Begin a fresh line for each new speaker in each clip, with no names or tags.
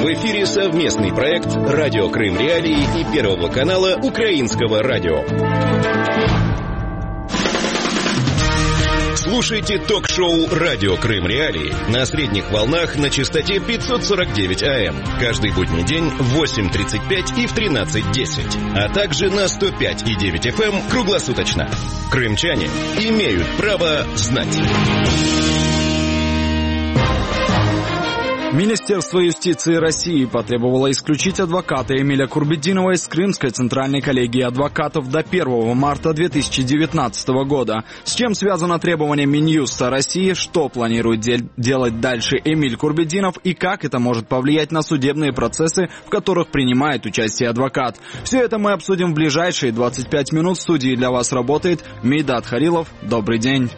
В эфире совместный проект «Радио Крым Реалии» и Первого канала Украинского радио. Слушайте ток-шоу «Радио Крым Реалии» на средних волнах на частоте 549 АМ. Каждый будний день в 8:35 и в 13:10. А также на 105,9 FM круглосуточно. Крымчане имеют право знать.
Министерство юстиции России потребовало исключить адвоката Эмиля Курбетдинова из Крымской центральной коллегии адвокатов до 1 марта 2019 года. С чем связано требование Минюста России, что планирует делать дальше Эмиль Курбетдинов и как это может повлиять на судебные процессы, в которых принимает участие адвокат. Все это мы обсудим в ближайшие 25 минут. В студии для вас работает Мейдат Харилов. Добрый день.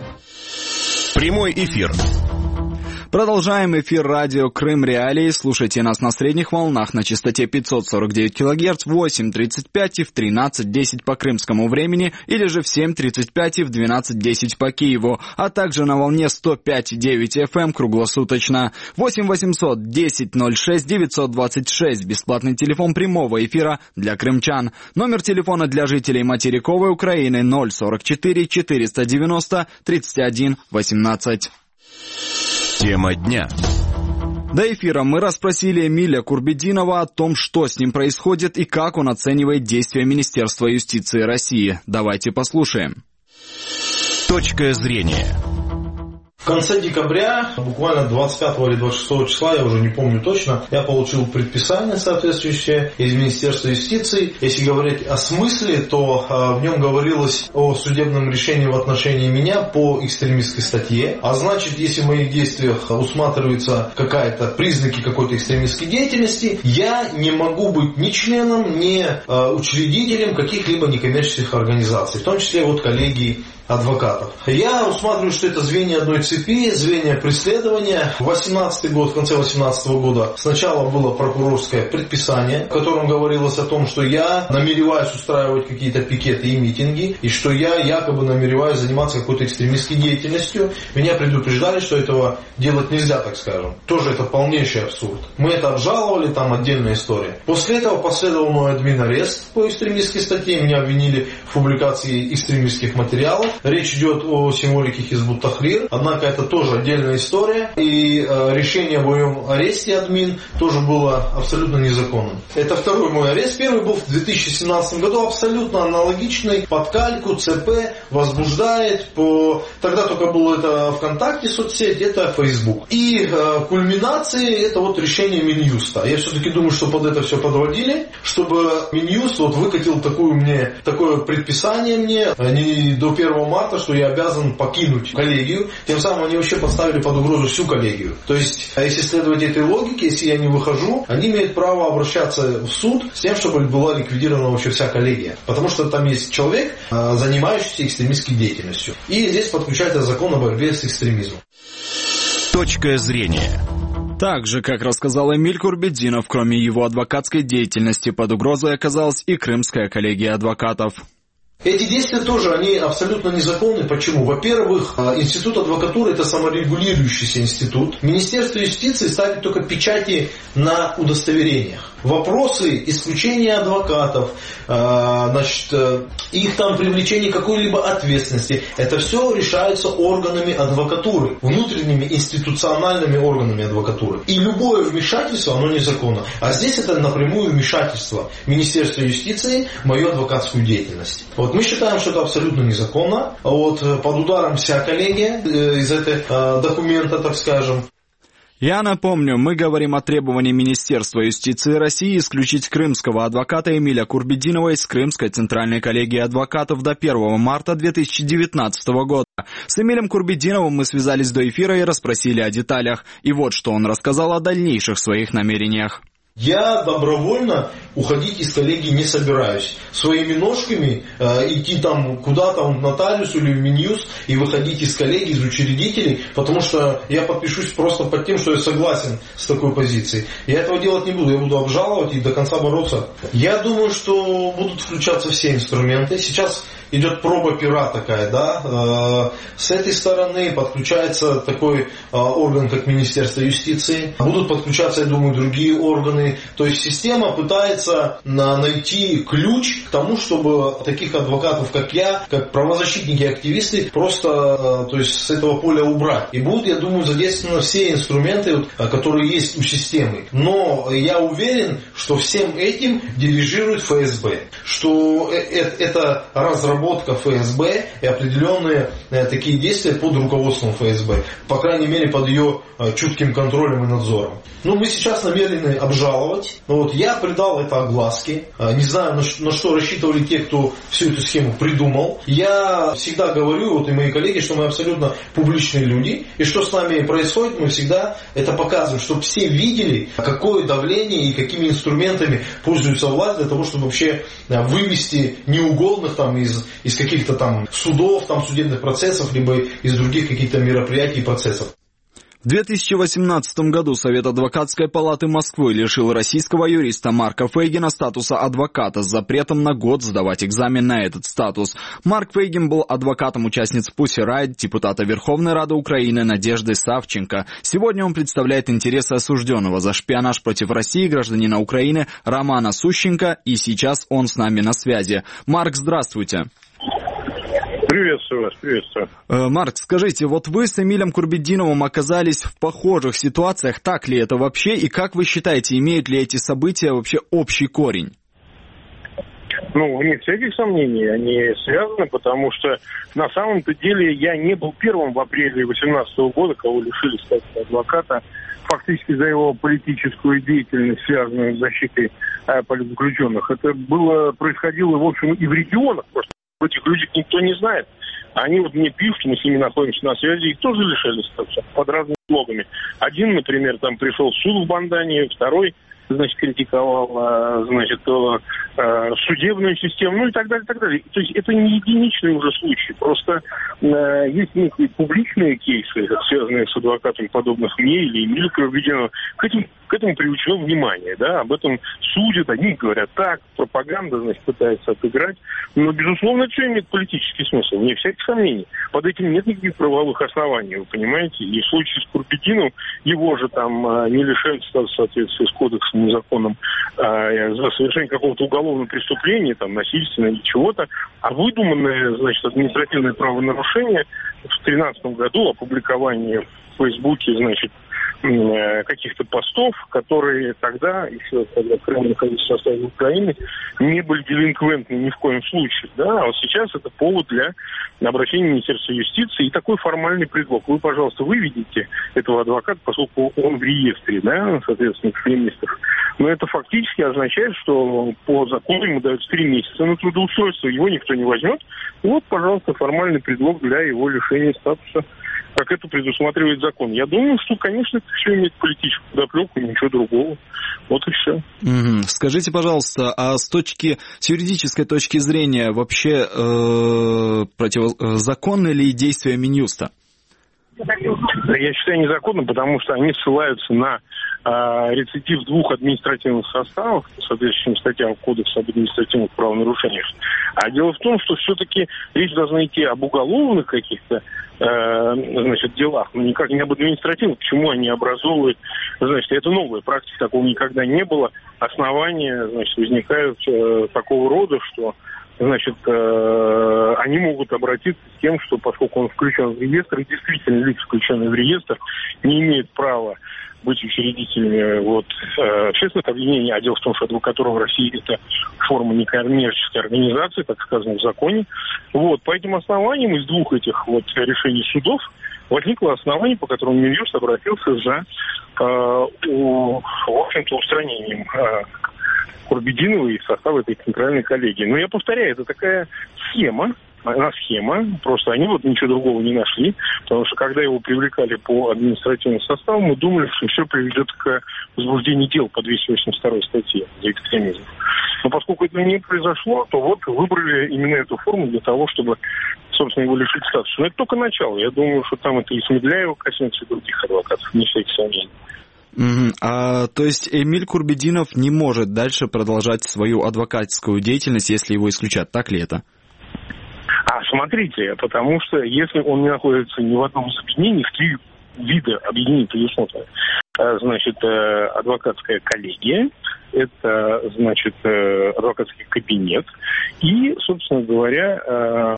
Прямой эфир.
Продолжаем эфир радио Крым Реалии. Слушайте нас на средних волнах на частоте 549 кГц в 8:35 и в 13:10 по крымскому времени или же в 7:35 и в 12:10 по Киеву, а также на волне 105,9 FM круглосуточно. 8 800 10 06 926. Бесплатный телефон прямого эфира для крымчан. Номер телефона для жителей материковой Украины 044 490 31 18.
Тема дня.
До эфира мы расспросили Эмиля Курбетдинова о том, что с ним происходит и как он оценивает действия Министерства юстиции России. Давайте послушаем.
Точка зрения.
В конце декабря, буквально 25 или 26 числа, я уже не помню точно, я получил предписание соответствующее из Министерства юстиции. Если говорить о смысле, то в нем говорилось о судебном решении в отношении меня по экстремистской статье. А значит, если в моих действиях усматриваются признаки какой-то экстремистской деятельности, я не могу быть ни членом, ни учредителем каких-либо некоммерческих организаций, в том числе коллегии адвокатов. Я усматриваю, что это звенья одной цепи, звенья преследования. В конце 2018 года сначала было прокурорское предписание, в котором говорилось о том, что я намереваюсь устраивать какие-то пикеты и митинги, и что я якобы намереваюсь заниматься какой-то экстремистской деятельностью. Меня предупреждали, что этого делать нельзя, так скажем. Тоже это полнейший абсурд. Мы это обжаловали, там отдельная история. После этого последовал мой админ-арест по экстремистской статье. Меня обвинили в публикации экстремистских материалов. Речь идет о символике Хизбут Тахрир, однако это тоже отдельная история, и решение о моем аресте админ тоже было абсолютно незаконным. Это второй мой арест, первый был в 2017 году, абсолютно аналогичный, под кальку, ЦП, возбуждает, тогда только было это ВКонтакте соцсеть, это Facebook. И кульминацией это решение Минюста. Я все-таки думаю, что под это все подводили, чтобы Минюст выкатил такое предписание мне, не до 1 марта, что я обязан покинуть коллегию. Тем самым они вообще поставили под угрозу всю коллегию. То есть, если следовать этой логике, если я не выхожу, они имеют право обращаться в суд с тем, чтобы была ликвидирована вообще вся коллегия. Потому что там есть человек, занимающийся экстремистской деятельностью. И здесь подключается закон о борьбе с экстремизмом.
Точка зрения.
Так же, как рассказал Эмиль Курбетдинов, кроме его адвокатской деятельности, под угрозой оказалась и Крымская коллегия адвокатов.
Эти действия тоже, они абсолютно незаконны. Почему? Во-первых, институт адвокатуры – это саморегулирующийся институт. Министерство юстиции ставит только печати на удостоверениях. Вопросы исключения адвокатов, их привлечение какой-либо ответственности, это все решается органами адвокатуры, внутренними институциональными органами адвокатуры. И любое вмешательство, оно незаконно. А здесь это напрямую вмешательство Министерства юстиции в мою адвокатскую деятельность. Мы считаем, что это абсолютно незаконно. Под ударом вся коллегия из этого документа, так скажем.
Я напомню, мы говорим о требовании Министерства юстиции России исключить крымского адвоката Эмиля Курбетдинова из Крымской центральной коллегии адвокатов до 1 марта 2019 года. С Эмилем Курбетдиновым мы связались до эфира и расспросили о деталях. И вот что он рассказал о дальнейших своих намерениях.
Я добровольно уходить из коллегии не собираюсь. Своими ножками идти там куда-то в нотариус или в Минюст и выходить из коллегии, из учредителей, потому что я подпишусь просто под тем, что я согласен с такой позицией. Я этого делать не буду, я буду обжаловать и до конца бороться. Я думаю, что будут включаться все инструменты. Сейчас идет проба пера такая, да. С этой стороны подключается такой орган, как Министерство юстиции. Будут подключаться, я думаю, другие органы. То есть система пытается найти ключ к тому, чтобы таких адвокатов, как я, как правозащитники и активисты, просто то есть, с этого поля убрать. И будут, я думаю, задействованы все инструменты, которые есть у системы. Но я уверен, что всем этим дирижирует ФСБ. Что это разработка ФСБ и определенные такие действия под руководством ФСБ. По крайней мере, под ее чутким контролем и надзором. Ну, мы сейчас намерены обжаловать. Вот, я придал это огласке. Не знаю, на что рассчитывали те, кто всю эту схему придумал. Я всегда говорю, вот и мои коллеги, что мы абсолютно публичные люди. И что с нами происходит, мы всегда это показываем, чтобы все видели, какое давление и какими инструментами пользуется власть для того, чтобы вообще вывести неугодных там из каких-то там судов, там судебных процессов, либо из других каких-то мероприятий и процессов.
В 2018 году Совет адвокатской палаты Москвы лишил российского юриста Марка Фейгина статуса адвоката с запретом на год сдавать экзамен на этот статус. Марк Фейгин был адвокатом участниц Pussy Riot, депутата Верховной Рады Украины Надежды Савченко. Сегодня он представляет интересы осужденного за шпионаж против России гражданина Украины Романа Сущенко, и сейчас он с нами на связи. Марк, здравствуйте.
Приветствую вас, приветствую.
Марк, скажите, вот вы с Эмилем Курбетдиновым оказались в похожих ситуациях, так ли это вообще, и как вы считаете, имеют ли эти события вообще общий корень?
Ну, вне всяких сомнений, они связаны, потому что на самом-то деле я не был первым в апреле 2018 года, кого лишили статуса адвоката, фактически за его политическую деятельность, связанную с защитой политзаключенных. Это происходило, в общем, и в регионах, просто этих людей никто не знает. Они вот мне пишут, мы с ними находимся на связи, их тоже лишали статуса под разными логами. Один, например, там пришел в суд в Бандане, второй, значит, критиковал, значит, судебную систему, ну и так далее, так далее. То есть это не единичный уже случай. Просто есть некие публичные кейсы, связанные с адвокатами, подобных мне или Эмилю Курбетдинову. К этому привлечено внимание, да, об этом судят, одни говорят так, пропаганда, значит, пытается отыграть. Но, безусловно, это все имеет политический смысл, вне всяких сомнений. Под этим нет никаких правовых оснований, вы понимаете. И в случае с Курбетдиновым его же там не лишают статуса в соответствии с кодексом незаконным за совершение какого-то уголовного преступления, там, насильственного или чего-то, а выдуманное, значит, административное правонарушение в 2013 году, опубликование в Фейсбуке, значит, каких-то постов, которые тогда, еще когда Крым находился в составе Украины, не были делинквентны ни в коем случае. Да? А вот сейчас это повод для обращения в Министерство юстиции и такой формальный предлог. Вы, пожалуйста, выведите этого адвоката, поскольку он в реестре, да, соответственно, экстремистов. Но это фактически означает, что по закону ему дают 3 месяца на трудоустройство, его никто не возьмет. Вот, пожалуйста, формальный предлог для его лишения статуса, как это предусматривает закон. Я думаю, что, конечно, это все имеет политическую подоплеку, ничего другого. Вот и все.
Скажите, пожалуйста, а с юридической точки зрения вообще законны ли действия Минюста?
Я считаю незаконным, потому что они ссылаются на рецидив 2 административных составов по соответствующим статьям Кодекса об административных правонарушениях. А дело в том, что все-таки речь должна идти об уголовных каких-то значит, делах, но никак не об административных. Почему они образовывают? Значит, это новая практика, такого никогда не было. Основания, значит, возникают такого рода, что, значит, они могут обратиться с тем, что поскольку он включен в реестр, и действительно лица, включенные в реестр, не имеют права быть учредителями общественных объединений, а дело в том, что адвокатура в России это форма некоммерческой организации, так сказано, в законе. Вот, по этим основаниям из 2 этих решений судов возникло основание, по которому Минюст обратился за, в общем-то, устранением Курбетдинова из состава этой центральной коллегии. Но я повторяю, это такая схема, схема, просто они вот ничего другого не нашли, потому что когда его привлекали по административному составу, мы думали, что все приведет к возбуждению дел по 282 статье за экстремизм. Но поскольку это не произошло, то вот выбрали именно эту форму для того, чтобы, собственно, его лишить статуса. Но это только начало. Я думаю, что там это и Смедляева коснется, и других адвокатов, не всяких сомнений.
То есть Эмиль Курбетдинов не может дальше продолжать свою адвокатскую деятельность, если его исключат, так ли это?
Смотрите, потому что если он не находится ни в одном из объединений, в 3 вида объединений предусмотрено. Значит, адвокатская коллегия, это, значит, адвокатский кабинет и, собственно говоря,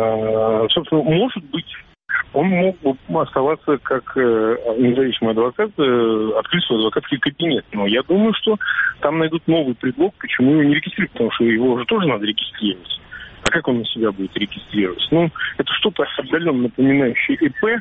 может быть, он мог бы оставаться как независимый адвокат, открыть свой адвокатский кабинет. Но я думаю, что там найдут новый предлог, почему его не регистрировать, потому что его уже тоже надо регистрировать. А как он на себя будет регистрировать? Ну, это что-то отдаленно напоминающее ИП.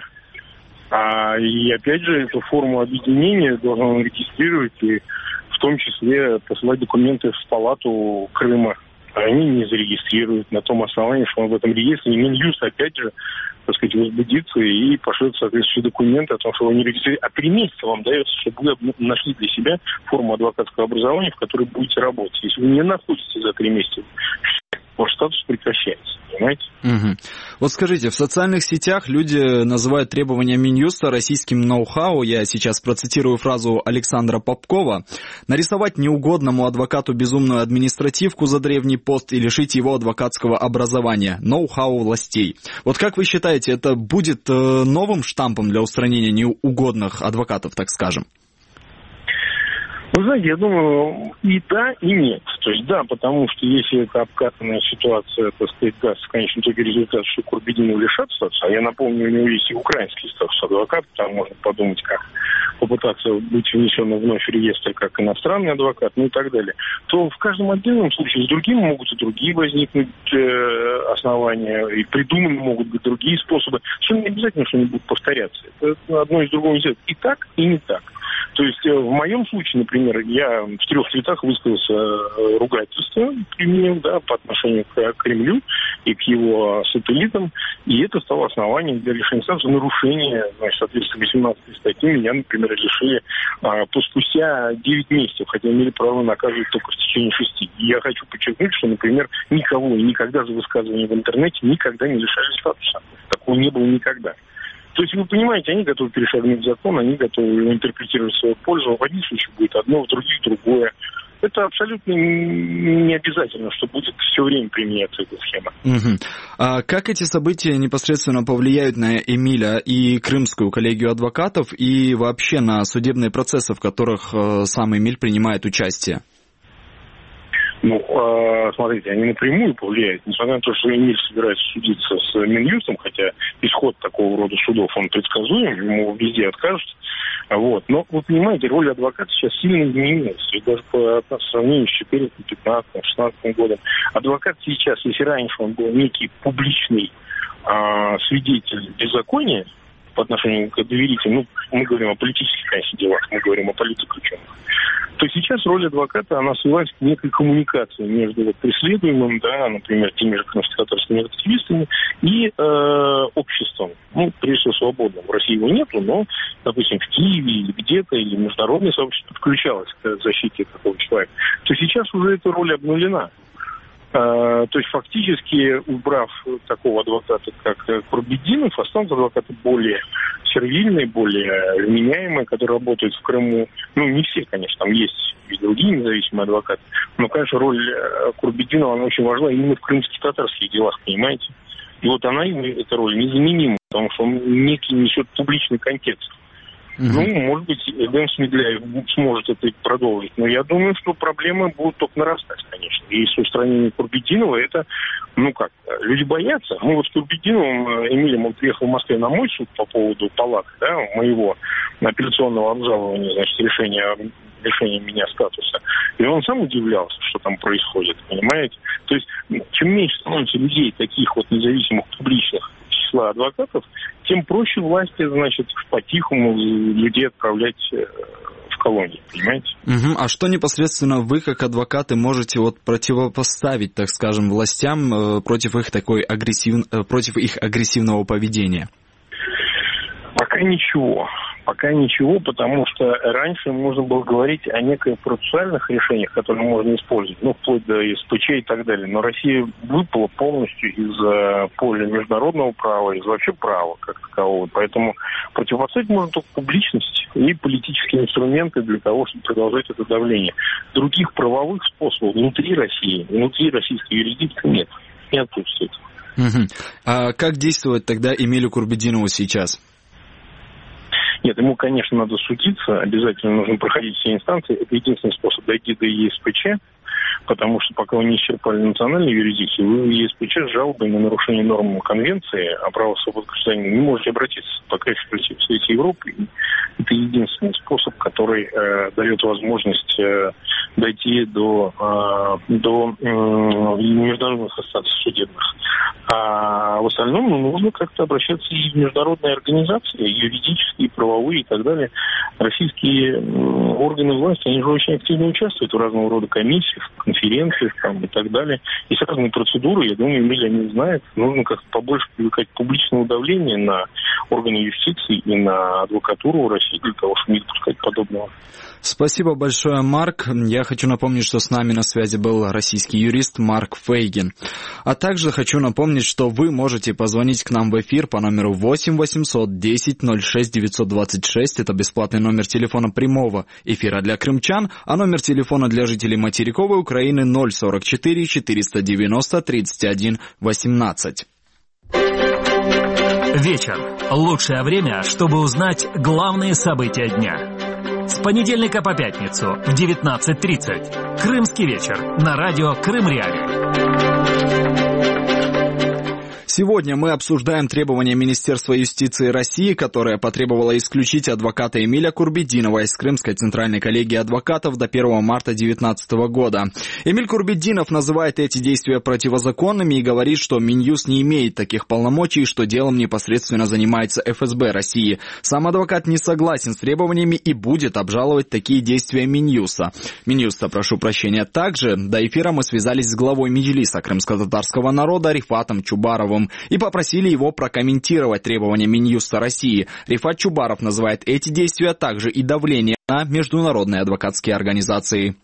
И опять же, эту форму объединения должен он регистрировать и в том числе посылать документы в палату Крыма. Они не зарегистрируют на том основании, что он в этом реестре. И Минюст опять же, так сказать, возбудится и пошлет соответствующие документы о том, что его не регистрируют. А 3 месяца вам дается, чтобы вы нашли для себя форму адвокатского образования, в которой будете работать. Если вы не находитесь за 3 месяца, ваш статус прекращается, понимаете?
Вот скажите, в социальных сетях люди называют требования Минюста российским ноу-хау, я сейчас процитирую фразу Александра Попкова, нарисовать неугодному адвокату безумную административку за древний пост и лишить его адвокатского образования, ноу-хау властей. Вот как вы считаете, это будет новым штампом для устранения неугодных адвокатов, так скажем?
Вы знаете, я думаю, и да, и нет. То есть да, потому что если это обкатанная ситуация, так сказать, даст в конечном итоге результат, что Курбетдинова лишат статуса, а я напомню, у него есть и украинский статус адвоката, там можно подумать, как попытаться быть внесенным вновь в реестр как иностранный адвокат, ну и так далее, то в каждом отдельном случае с другим могут и другие возникнуть основания, и придуманы могут быть другие способы. Все не обязательно, что они будут повторяться. Это одно из другого нельзя. И так, и не так. То есть в моем случае, например, я в 3 цветах высказался ругательство, применил, да, по отношению к Кремлю и к его сателлитам, и это стало основанием для лишения статуса нарушения, значит, соответственно, 18 статьи меня, например, лишили спустя 9 месяцев, хотя имели право наказывать только в течение 6. И я хочу подчеркнуть, что, например, никого и никогда за высказывание в интернете никогда не лишали статуса. Такого не было никогда. То есть, вы понимаете, они готовы перешагнуть закон, они готовы его интерпретировать в свою пользу. В одних случаях будет одно, в других другое. Это абсолютно не обязательно, что будет все время применяться эта схема.
А как эти события непосредственно повлияют на Эмиля и Крымскую коллегию адвокатов и вообще на судебные процессы, в которых сам Эмиль принимает участие?
Ну, смотрите, они напрямую повлияют. Несмотря на то, что Эмиль собирается судиться с Минюстом, хотя исход такого рода судов, он предсказуем, ему везде откажут. Вот. Но, вы понимаете, роль адвоката сейчас сильно изменилась. И даже по сравнению с 2014-2016 годом. Адвокат сейчас, если раньше он был некий публичный свидетель беззакония по отношению к доверителям, ну, мы говорим о политических, конечно, делах, мы говорим о политзаключенных, то сейчас роль адвоката, она свелась к некой коммуникации между преследуемым, да, например, теми же конспираторскими активистами и обществом, ну, прежде всего, свободным. В России его нету, но, допустим, в Киеве или где-то, или международное сообщество включалось к защите такого человека, то сейчас уже эта роль обнулена. То есть фактически, убрав такого адвоката, как Курбетдинов, останутся адвокаты более сервильные, более вменяемые, которые работают в Крыму. Ну, не все, конечно, там есть и другие независимые адвокаты. Но, конечно, роль Курбетдинова, она очень важна именно в крымских татарских делах, понимаете? И вот она, эта роль, незаменима, потому что он некий несет публичный контекст. Ну, может быть, Дэн Смедляев сможет это продолжить. Но я думаю, что проблемы будут только нарастать, конечно. И с устранением Курбетдинова это, ну как, люди боятся. Мы вот с Курбетдиновым, Эмилем, он приехал в Москве на мой суд по поводу палаты, да, моего апелляционного обжалования, значит, решения меня статуса. И он сам удивлялся, что там происходит, понимаете? То есть, чем меньше становится людей, таких вот независимых, публичных, числа адвокатов, тем проще власти, значит, по-тихому людей отправлять в колонии, понимаете?
А что непосредственно вы, как адвокаты, можете противопоставить, так скажем, властям против их агрессивного поведения?
Пока ничего, потому что раньше можно было говорить о неких процессуальных решениях, которые можно использовать, вплоть до СПЧ и так далее. Но Россия выпала полностью из поля международного права, из вообще права как такового. Поэтому противопоставить можно только публичность и политические инструменты для того, чтобы продолжать это давление. Других правовых способов внутри России, внутри российской юрисдикции нет. Нет тут
А как действовать тогда Эмилю Курбетдинову сейчас?
Нет, ему, конечно, надо судиться, обязательно нужно проходить все инстанции. Это единственный способ дойти до ЕСПЧ, потому что пока вы не исчерпали национальную юрисдикцию, вы в ЕСПЧ с жалобой на нарушение норм Конвенции о правах свободы гражданина не можете обратиться, пока еще в Совете Европы. Это единственный способ, который дает возможность дойти до международных инстанций судебных. А в остальном нужно как-то обращаться и в международные организации, юридические, правовые и так далее. Российские органы власти, они же очень активно участвуют в разного рода комиссиях, конференциях и так далее. Есть разные процедуры, я думаю, Эмиль они знает. Нужно как-то побольше привлекать публичного давления на органы юстиции и на адвокатуру России для того, чтобы не допускать подобного.
Спасибо большое, Марк. Я хочу напомнить, что с нами на связи был российский юрист Марк Фейгин. А также хочу напомнить, что вы можете позвонить к нам в эфир по номеру 8 800 10 06 926. Это бесплатный номер телефона прямого эфира для крымчан, а номер телефона для жителей материковой Украины 044 490 31 18.
Вечер. Лучшее время, чтобы узнать главные события дня. С понедельника по пятницу в 19:30. Крымский вечер на радио Крым-Реалии.
Сегодня мы обсуждаем требования Министерства юстиции России, которое потребовало исключить адвоката Эмиля Курбетдинова из Крымской центральной коллегии адвокатов до 1 марта 2019 года. Эмиль Курбетдинов называет эти действия противозаконными и говорит, что Минюст не имеет таких полномочий, что делом непосредственно занимается ФСБ России. Сам адвокат не согласен с требованиями и будет обжаловать такие действия Минюста. Также до эфира мы связались с главой Меджлиса крымско-татарского народа Рифатом Чубаровым и попросили его прокомментировать требования Минюста России. Рифат Чубаров называет эти действия также и давление на международные адвокатские организации.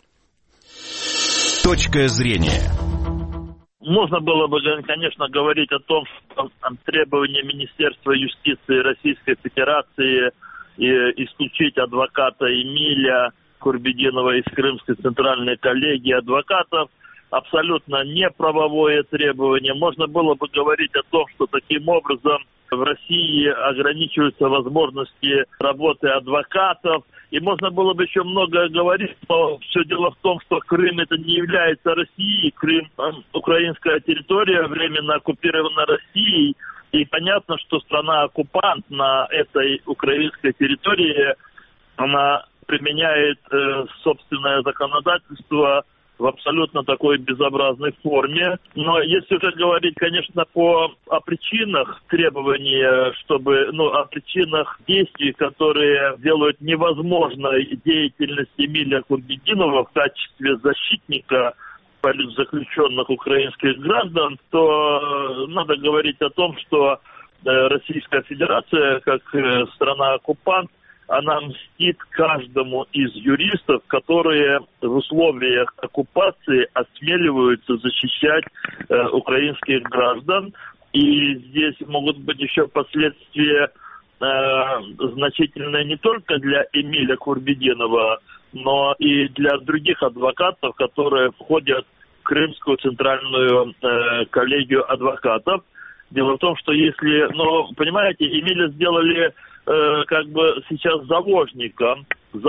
Точка зрения.
Можно было бы, конечно, говорить о том, что требования Министерства юстиции Российской Федерации исключить адвоката Эмиля Курбетдинова из Крымской центральной коллегии адвокатов абсолютно неправовое требование. Можно было бы говорить о том, что таким образом в России ограничиваются возможности работы адвокатов. И можно было бы еще многое говорить, но все дело в том, что Крым это не является Россией. Крым – украинская территория, временно оккупирована Россией. И понятно, что страна-оккупант на этой украинской территории, она применяет собственное законодательство в абсолютно такой безобразной форме. Но если уже говорить, конечно, о причинах требований, о причинах действий, которые делают невозможной деятельность Эмиля Курбетдинова в качестве защитника политзаключенных украинских граждан, то надо говорить о том, что Российская Федерация, как страна-оккупант, она мстит каждому из юристов, которые в условиях оккупации осмеливаются защищать украинских граждан. И здесь могут быть еще последствия значительные не только для Эмиля Курбетдинова, но и для других адвокатов, которые входят в Крымскую центральную коллегию адвокатов. Дело в том, что понимаете, Эмиля сделали сейчас заложником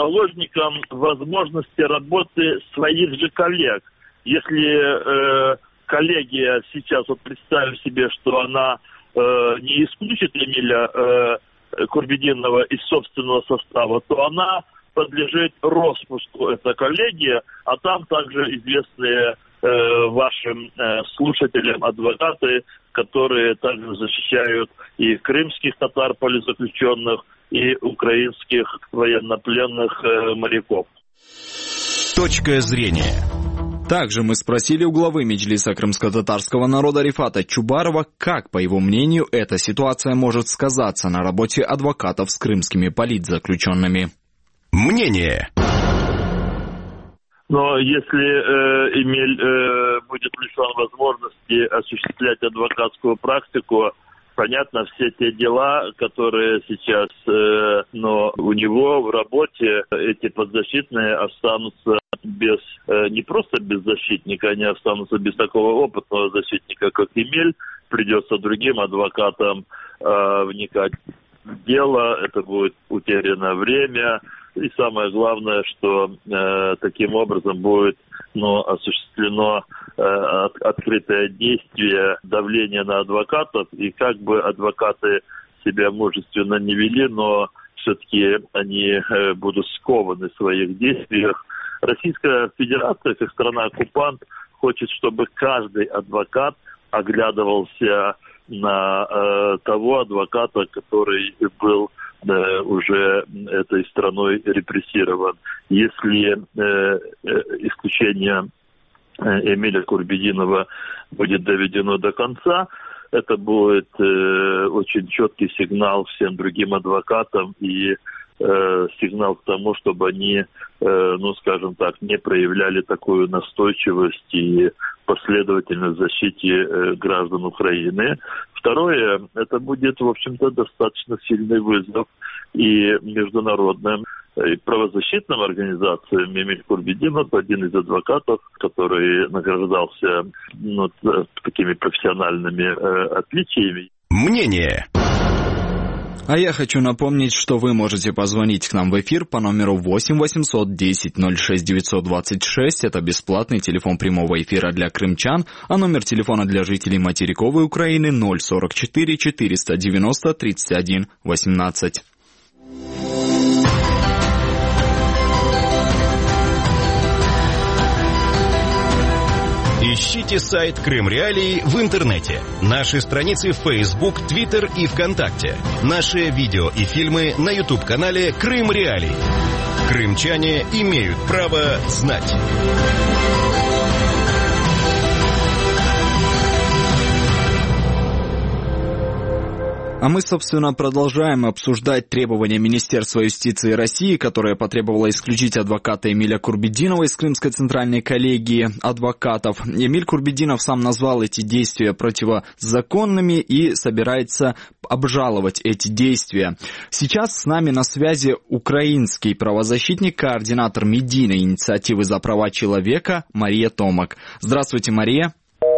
возможности работы своих же коллег. Если коллегия сейчас, представим себе, что она не исключит Эмиля Курбетдинова из собственного состава, то она подлежит распуску, эта коллегия, а там также известные вашим слушателям адвокаты, которые также защищают и крымских татар политзаключенных, и украинских военнопленных моряков.
Точка зрения.
Также мы спросили у главы Меджлиса крымско-татарского народа Рифата Чубарова, как, по его мнению, эта ситуация может сказаться на работе адвокатов с крымскими политзаключенными.
Мнение.
Но если Эмиль будет лишен возможности осуществлять адвокатскую практику, понятно, все те дела, которые сейчас у него в работе, эти подзащитные останутся без, не просто без защитника, они останутся без такого опытного защитника, как Эмиль. Придется другим адвокатам вникать в дело, это будет утеряно время. И самое главное, что таким образом будет осуществлено открытое действие давления на адвокатов. И как бы адвокаты себя мужественно не вели, но все-таки они будут скованы в своих действиях. Российская Федерация, как страна-оккупант, хочет, чтобы каждый адвокат оглядывался на того адвоката, который был уже этой страной репрессирован. Если исключение Эмиля Курбидинова будет доведено до конца, это будет очень четкий сигнал всем другим адвокатам и сигнал к тому, чтобы они, не проявляли такую настойчивость и последовательность в защите граждан Украины. Второе, это будет, в общем-то, достаточно сильный вызов и международным и правозащитным организациям. Эмиль Курбидинов, один из адвокатов, который награждался такими профессиональными отличиями.
Мнение.
А я хочу напомнить, что вы можете позвонить к нам в эфир по номеру 8 800 10 06 926. Это бесплатный телефон прямого эфира для крымчан, а номер телефона для жителей материковой Украины 044 490 31 18.
Ищите сайт Крым Реалии в интернете. Наши страницы в Facebook, Twitter и ВКонтакте. Наши видео и фильмы на YouTube-канале Крым Реалии. Крымчане имеют право знать.
А мы, собственно, продолжаем обсуждать требования Министерства юстиции России, которое потребовало исключить адвоката Эмиля Курбидинова из Крымской центральной коллегии адвокатов. Эмиль Курбидинов сам назвал эти действия противозаконными и собирается обжаловать эти действия. Сейчас с нами на связи украинский правозащитник, координатор медийной инициативы за права человека Мария Томак. Здравствуйте, Мария.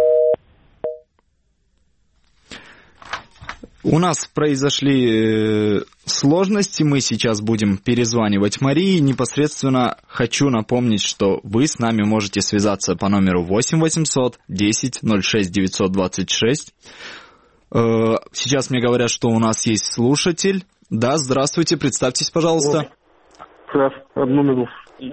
У нас произошли сложности, мы сейчас будем перезванивать Марии. Непосредственно хочу напомнить, что вы с нами можете связаться по номеру 8 800 10 06 926. Сейчас мне говорят, что у нас есть слушатель. Да, здравствуйте, представьтесь, пожалуйста.
Одну минуту.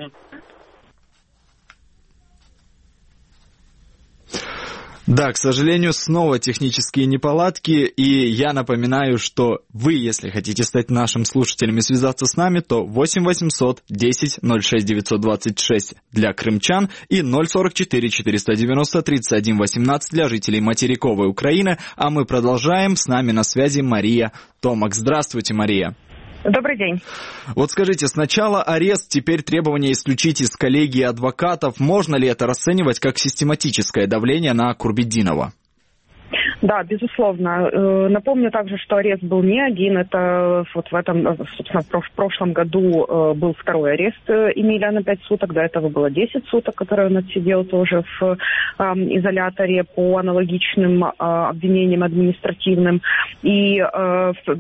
Да, к сожалению, снова технические неполадки, и я напоминаю, что вы, если хотите стать нашим слушателем и связаться с нами, то 8 800 10 06 926 для крымчан и 044 490 31 18 для жителей материковой Украины. А мы продолжаем. С нами на связи Мария Томак. Здравствуйте, Мария.
Добрый день.
Вот скажите, сначала арест, теперь требование исключить из коллегии адвокатов. Можно ли это расценивать как систематическое давление на Курбидинова?
Да, безусловно. Напомню также, что арест был не один. Это вот в этом, собственно, в прошлом году был второй арест Эмиля на 5 суток. До этого было 10 суток, которые он отсидел тоже в изоляторе по аналогичным обвинениям административным. И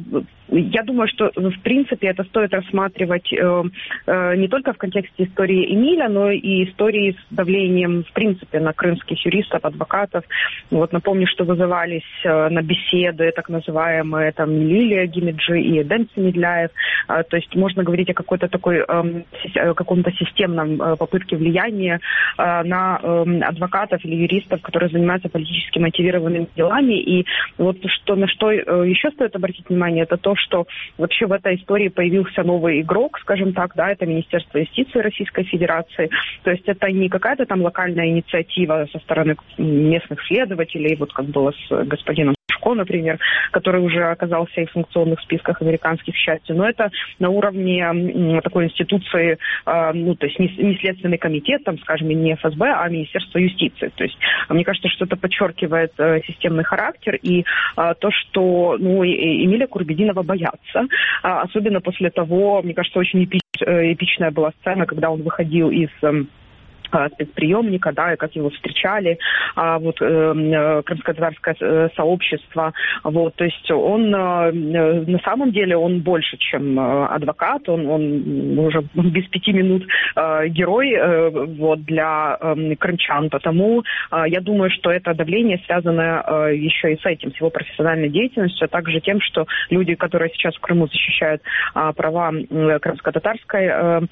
я думаю, что в принципе это стоит рассматривать не только в контексте истории Эмиля, но и истории с давлением в принципе на крымских юристов, адвокатов. Вот напомню, что вызывались на беседы так называемые там Лилия Гимиджи и Эдем Семедляев. То есть можно говорить о какой-то такой каком-то системном попытке влияния на адвокатов или юристов, которые занимаются политически мотивированными делами. И вот на что еще стоит обратить внимание, это то, что вообще в этой истории появился новый игрок, скажем так, да, это Министерство юстиции Российской Федерации. То есть это не какая-то там локальная инициатива со стороны местных следователей, вот как было с господином Шко, например, который уже оказался и в санкционных списках американских, к счастью, но это на уровне такой институции, ну, то есть не Следственный комитет, там, скажем, не ФСБ, а Министерство юстиции. То есть мне кажется, что это подчеркивает системный характер и то, что, ну, Эмиля Курбетдинова боятся, особенно после того, мне кажется, очень эпичная была сцена, когда он выходил из спецприемника, да, и как его встречали, вот, крымско-татарское сообщество, вот, то есть он, на самом деле, он больше, чем адвокат, он уже без 5 минут герой, вот, для крымчан, потому я думаю, что это давление связано еще и с этим, с его профессиональной деятельностью, а также тем, что люди, которые сейчас в Крыму защищают права крымско-татарского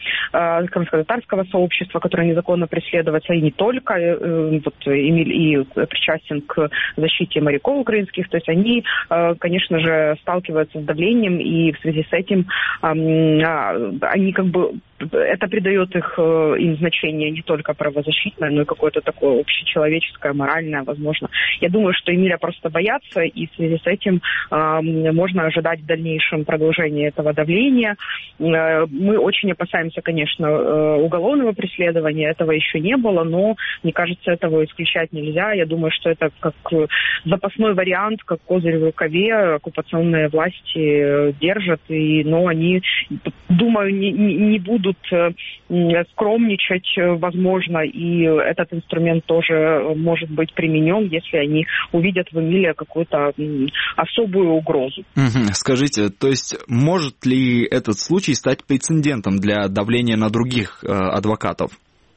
сообщества, которое незаконно преследоваться, и не только, вот Эмиль и причастен к защите моряков украинских, то есть они, конечно же, сталкиваются с давлением, и в связи с этим они как бы, это придает им значение не только правозащитное, но и какое-то такое общечеловеческое, моральное, возможно. Я думаю, что Эмиля просто боятся, и в связи с этим можно ожидать в дальнейшем продолжения этого давления. Мы очень опасаемся, конечно, уголовного преследования, этого еще не было, но, мне кажется, этого исключать нельзя. Я думаю, что это как запасной вариант, как козырь в рукаве, оккупационные власти держат, но они, думаю, не будут скромничать, возможно, и этот инструмент тоже может быть применен, если они увидят в Эмиле какую-то особую угрозу.
Скажите, то есть может ли этот случай стать прецедентом для давления на других адвокатов?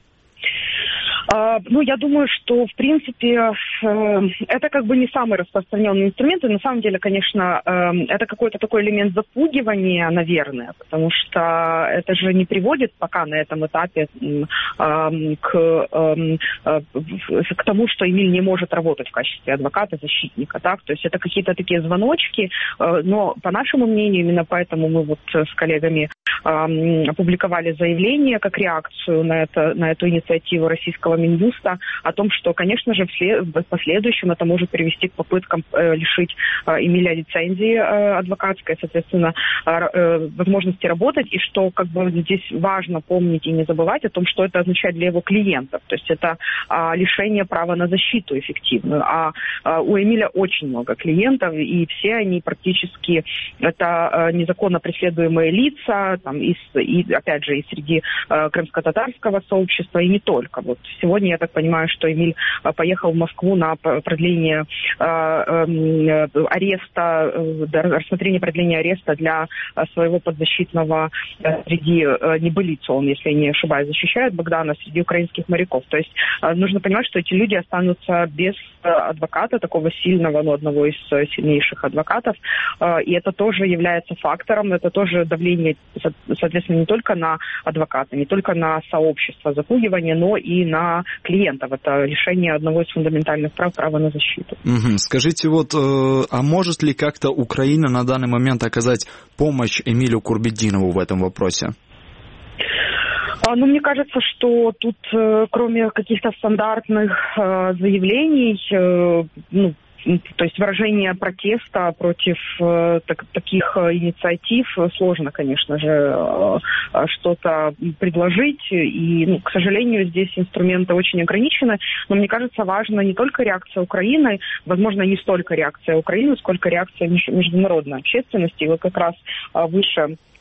Ну, я думаю, что, в принципе, это как бы не самый распространенный инструмент, и на самом деле, конечно, это какой-то такой элемент запугивания, наверное, потому что это же не приводит пока на этом этапе к тому, что Эмиль не может работать в качестве адвоката, защитника, так, то есть это какие-то такие звоночки, но, по нашему мнению, именно поэтому мы вот с коллегами опубликовали заявление как реакцию на эту инициативу российского Минюста о том, что, конечно же, в последующем это может привести к попыткам лишить Эмиля лицензии адвокатской, соответственно, возможности работать, и что как бы здесь важно помнить и не забывать о том, что это означает для его клиентов. То есть это лишение права на защиту эффективную. А у Эмиля очень много клиентов, и все они практически это незаконно преследуемые лица, там, и опять же, и среди крымско-татарского сообщества, и не только. Вот сегодня, я так понимаю, что Эмиль поехал в Москву на продление ареста, рассмотрение продления ареста для своего подзащитного среди небылицу, он, если я не ошибаюсь, защищает Богдана среди украинских моряков. То есть нужно понимать, что эти люди останутся без адвоката, такого сильного, одного из сильнейших адвокатов, и это тоже является фактором, это тоже давление, соответственно, не только на адвоката, не только на сообщество запугивания, но и на клиентов. Это решение одного из фундаментальных прав, права на защиту.
Скажите, вот, а может ли как-то Украина на данный момент оказать помощь Эмилю Курбетдинову в этом вопросе?
Ну, мне кажется, что тут, кроме каких-то стандартных заявлений, то есть выражение протеста против таких инициатив сложно, конечно же, что-то предложить. И, к сожалению, здесь инструменты очень ограничены. Но мне кажется, важна не только реакция Украины, возможно, не столько реакция Украины, сколько реакция международной общественности. И вот как раз выше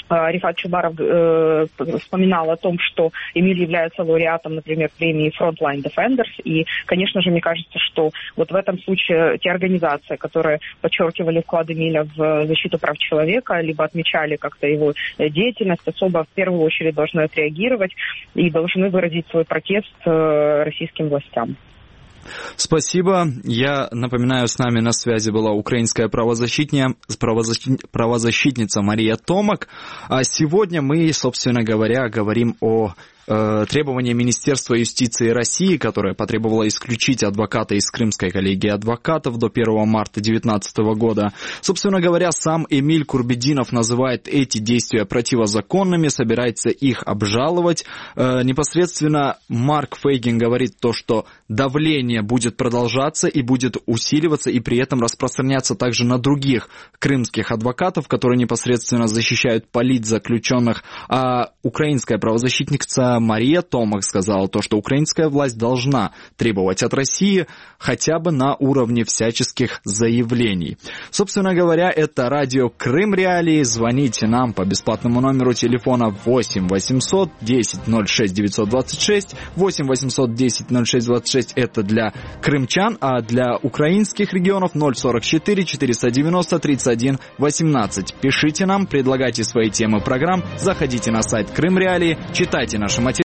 Рифат Чубаров вспоминал о том, что Эмиль является лауреатом, например, премии Frontline Defenders. И, конечно же, мне кажется, что вот в этом случае те организации, которые подчеркивали вклад Эмиля в защиту прав человека, либо отмечали как-то его деятельность, особо в первую очередь должны отреагировать и должны выразить свой протест российским властям.
Спасибо. Я напоминаю, с нами на связи была украинская правозащитница Мария Томак. А сегодня мы, собственно говоря, говорим о требования Министерства юстиции России, которое потребовало исключить адвоката из Крымской коллегии адвокатов до 1 марта 2019 года. Собственно говоря, сам Эмиль Курбетдинов называет эти действия противозаконными, собирается их обжаловать. Непосредственно Марк Фейгин говорит то, что давление будет продолжаться и будет усиливаться, и при этом распространяться также на других крымских адвокатов, которые непосредственно защищают политзаключенных. А украинская правозащитница Мария Томак сказала то, что украинская власть должна требовать от России хотя бы на уровне всяческих заявлений. Собственно говоря, это радио Крым Реалии. Звоните нам по бесплатному номеру телефона 8 800 10 06 926. 8 800 10 06 26 это для крымчан, а для украинских регионов 044 490 31 18. Пишите нам, предлагайте свои темы программ, заходите на сайт Крым Реалии, читайте наши материалы